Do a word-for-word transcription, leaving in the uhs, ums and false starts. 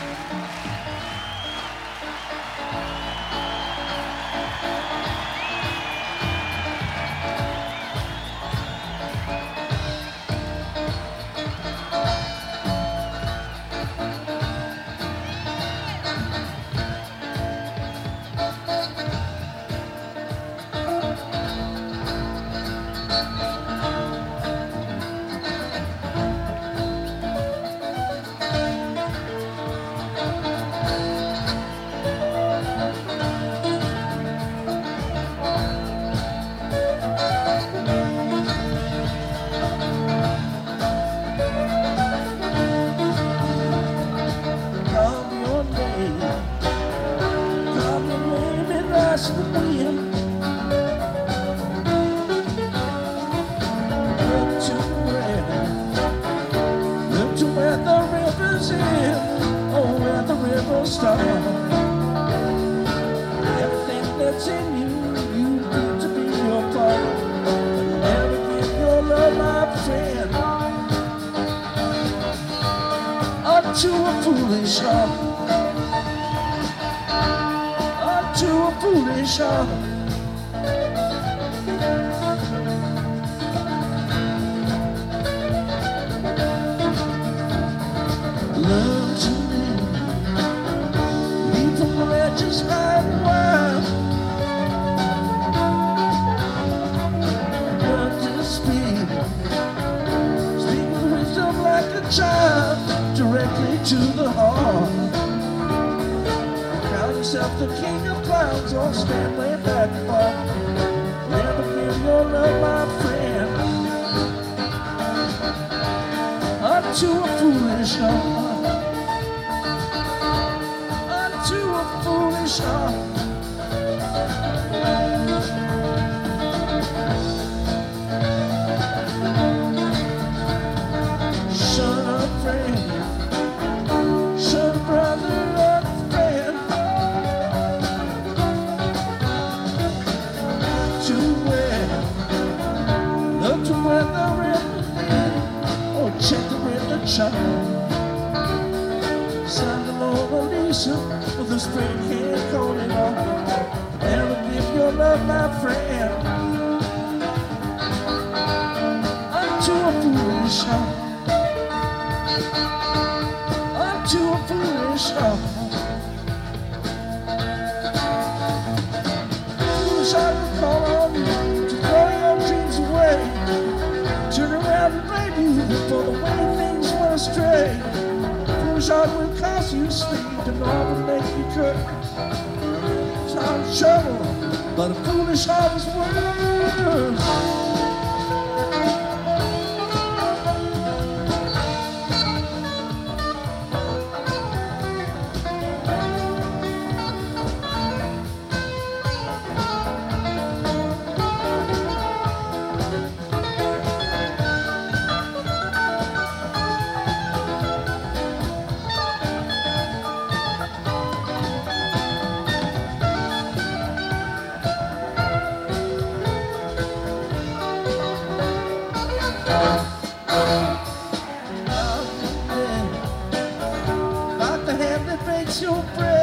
Stop. Everything that's in you, you need to be your part. But never give your love, my friend, unto a foolish heart, unto a foolish heart. Love to just hide wild, learn to speak, speak with wisdom like a child, directly to the heart. Count yourself the king of clowns, or stand way back far. Never give your love, my friend, unto a foolish heart. To a foolish heart. Son of friend, son brother of friend, to where, look to where the river is, oh check the river child. Son of Mona Lisa, with a straight hand holding on. Never give your love, my friend, unto a foolish heart, unto a foolish heart. Foolish heart will call on you to throw your dreams away. Turn around and blame you for the way things went astray. Foolish heart will cause you sleep and all will make you cut. It's not trouble, but a foolish heart is worse. Like the hand that makes your breath.